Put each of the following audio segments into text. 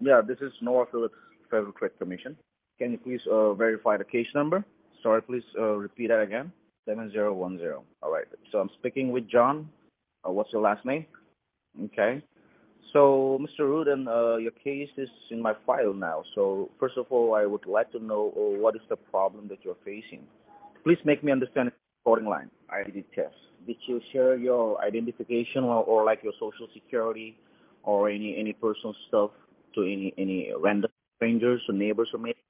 Yeah, this is Noah Phillips, Federal Trade Commission. Can you please verify the case number? Sorry, please repeat that again. 7010. All right. So I'm speaking with John. What's your last name? Okay. So, Mr. Rudin, your case is in my file now. So, first of all, I would like to know what is the problem that you're facing. Please make me understand the recording line. ID test. Did you share your identification or like your social security or any personal stuff to any random strangers or neighbors or maybe?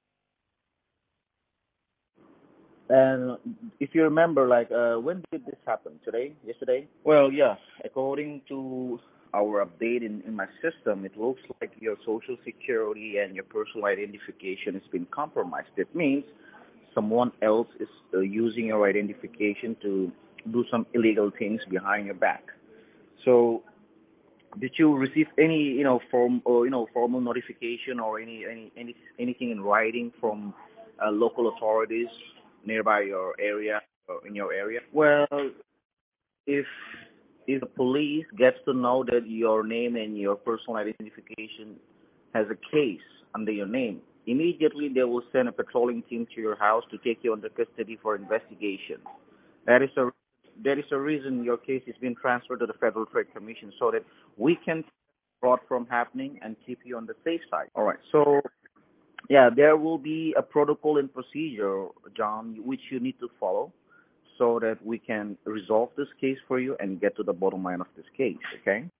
And if you remember, like, when did this happen? Today? Yesterday? Well, yeah. According to our update in my system, it looks like your social security and your personal identification has been compromised. That means someone else is using your identification to do some illegal things behind your back. So, did you receive any, formal notification or anything in writing from local authorities nearby your area or in your area? Well, if the police gets to know that your name and your personal identification has a case under your name, immediately they will send a patrolling team to your house to take you under custody for investigation. That is a reason your case is being transferred to the Federal Trade Commission so that we can fraud from happening and keep you on the safe side. All right. So yeah, there will be a protocol and procedure, John, which you need to follow so that we can resolve this case for you and get to the bottom line of this case. Okay.